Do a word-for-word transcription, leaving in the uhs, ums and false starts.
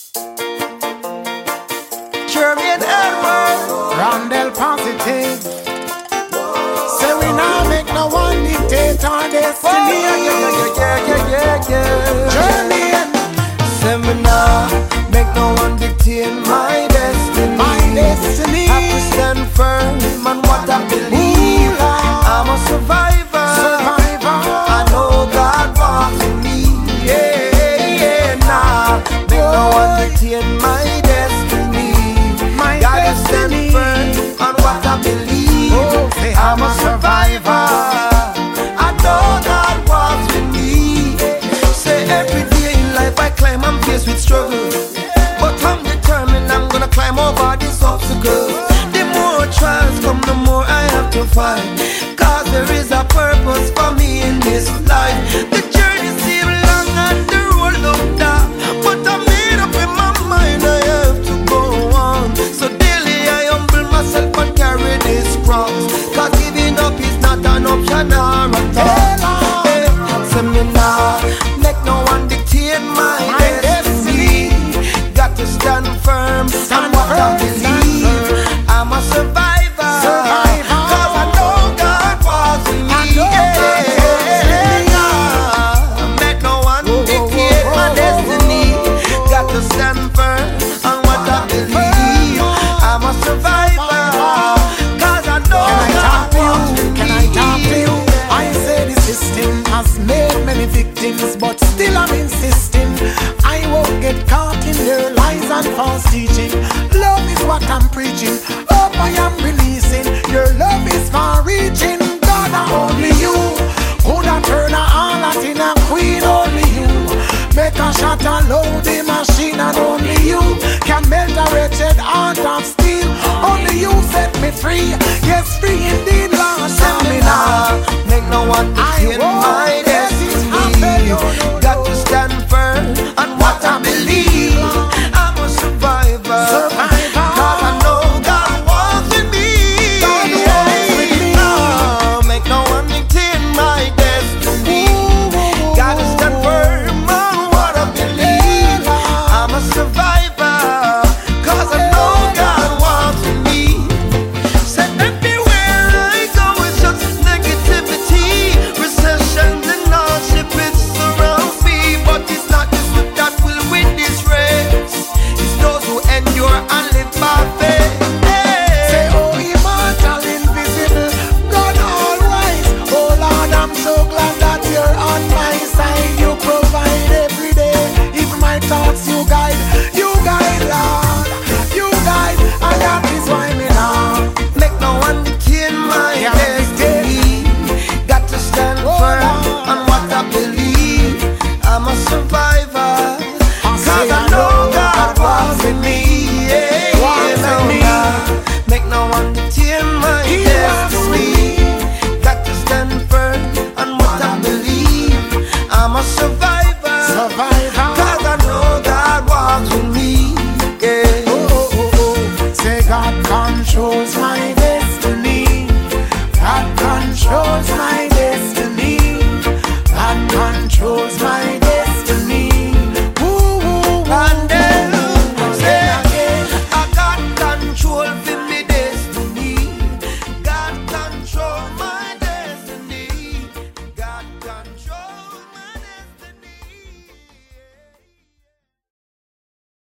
Jermaine Edward, Rondell Positive. Say we now make no one dictate our destiny. yeah, yeah, yeah, yeah, yeah, yeah. Jermaine, Say me now make no one dictate my destiny. my destiny. Have to stand firm on what I believe. I'm a survivor. Survivor. I know God walks with me. Yeah, yeah, nah. Make no one dictate my destiny. My Gotta destiny. stand firm on what I believe. Oh, say I'm a survivor. I know God walks with me. Say every day in life I climb, I'm faced with struggles, but I'm determined I'm gonna climb over these obstacles. The more trials come, the more I have to fight. Cause there is a purpose for me in this life. The journey seems long and the road look dark, but I'm made up in my mind I have to go on. So daily I humble myself and carry this cross. Cause giving up is not an option or a thought. Hey, say me now, make no one dictate my, My destiny. Got to stand firm Stand on what firm, I stand believe. firm. I'm a survivor. Survivor. Cause I know God was with me. I know God was with me. Yeah. Make no one Oh, oh, dictate oh, my oh, destiny. Got to stand firm on what I believe. I'm a survivor. Cause I know Can I talk God to was you? with Can me. I talk to you? I say the system has made many victims, but still I'm insisting I won't get caught in their lies and false teaching. Love is what I'm preaching. Hope I am releasing. Your love is far reaching. God, only you could have turned a all in a queen. Only you make a shot a load